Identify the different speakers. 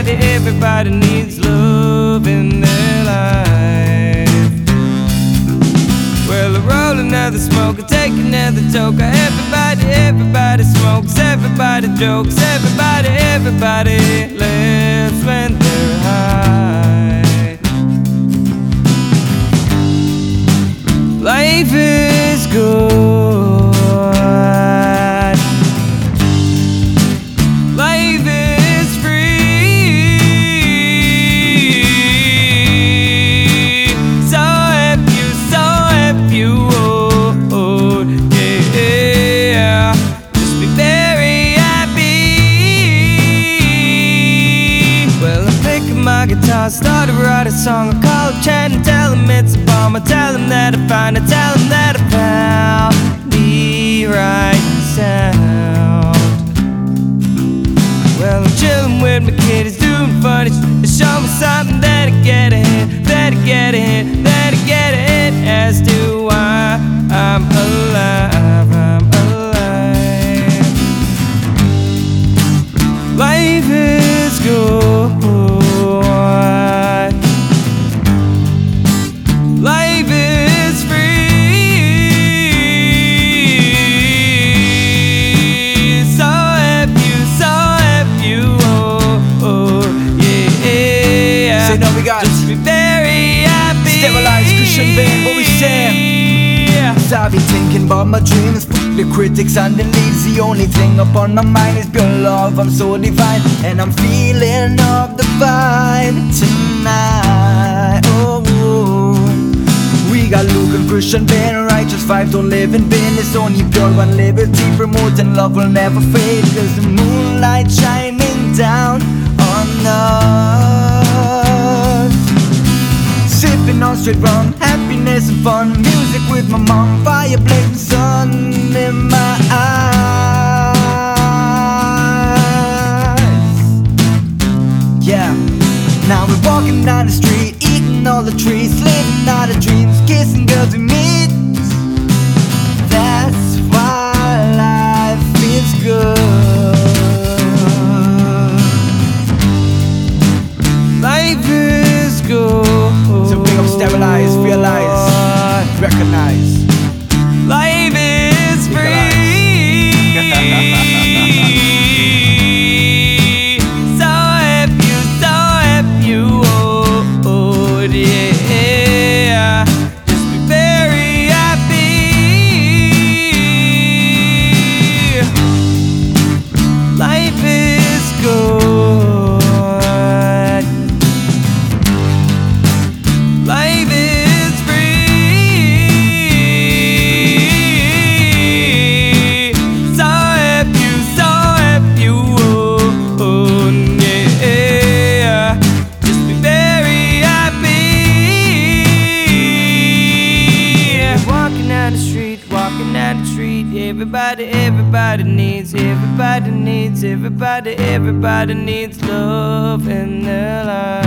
Speaker 1: everybody needs love in their life. Well, I roll another smoke, I take another toke. Everybody smokes, everybody jokes, everybody laughs when they're high. Life is good. Life is free. So if you, oh, yeah. Just be very happy. Well, I pick up my guitar, start to write a song. I call up Chad and tell him it's a bomb. I tell him that I found it, tell him that I found the right sound. Well, I'm chillin' with my kiddies, doing funny shit. Show me something that I get a hit, that I get a hit, that I get a hit. As to why I'm alive, I'm alive. Life is good. Life is free. So if you, oh, yeah.
Speaker 2: Say no, we got
Speaker 1: just be very happy.
Speaker 2: Sterilized Christian band, what we say? Cause I've been thinking about my dreams. Fuck the critics and the leads. The only thing upon my mind is pure love. I'm so divine, and I'm feeling of the vibe tonight. Oh, we got Luke and Christian band, righteous vibes don't live in vain. It's only pure one liberty, promoting love will never fade. Cause the moonlight shining down on us, sipping on straight rum, happiness and fun. Music with my mom, fire blazing, sun in my eyes. Yeah, now we're walking down the street, eating all the trees, living all the dreams, kissing girls we meet. That's why life is good.
Speaker 1: Life is good.
Speaker 2: So big up, sterilize, realize, recognize.
Speaker 1: Life is free. So if you, oh, yeah. Just be very happy. Life is good. Life is free. So if you, oh, yeah. Just be very happy. Walking down the street, everybody needs love in their life.